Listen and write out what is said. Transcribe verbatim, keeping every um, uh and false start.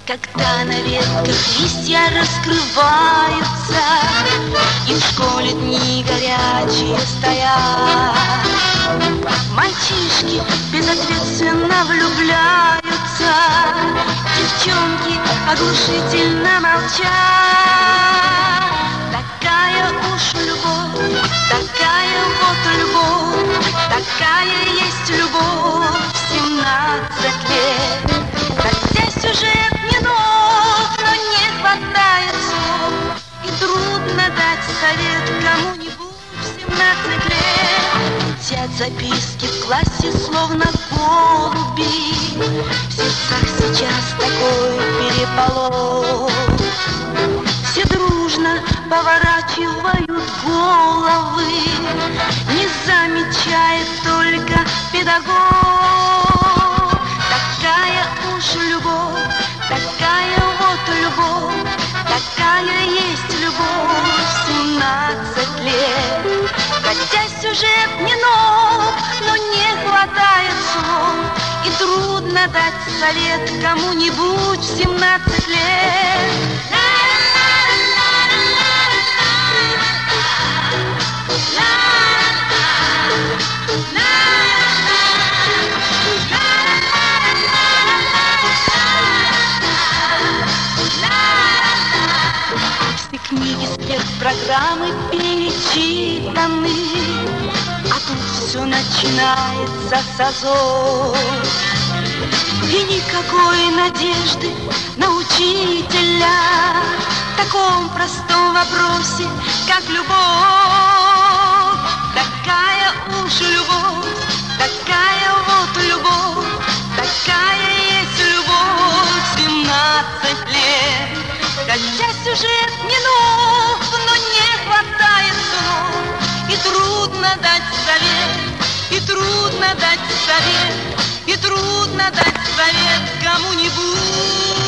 Когда на ветках листья раскрываются, и в школе дни горячие стоят, мальчишки безответственно влюбляются, девчонки оглушительно молчат. Такая уж любовь, такая вот любовь, такая есть любовь в семнадцать лет. Хотя сюжет не нов, но не хватает слов, и трудно дать совет кому-нибудь в семнадцать лет. Летят записки в классе, словно голуби, в сердцах сейчас такой переполох. Все дружно поворачивают головы, не замечает только педагог. Такая уж любовь, такая вот любовь, такая есть любовь в семнадцать лет. Хотя сюжет не нов, но не хватает слов, и трудно дать совет кому-нибудь в семнадцать лет. Все книги спецпрограммы перечитаны, а тут все начинается с азов. И никакой надежды на учителя в таком простом вопросе, как любовь. Такая уж любовь, такая вот любовь, такая есть любовь в семнадцать лет. Хотя сюжет не нов, но не хватает слов, и трудно дать совет, и трудно дать совет, и трудно дать совет кому-нибудь.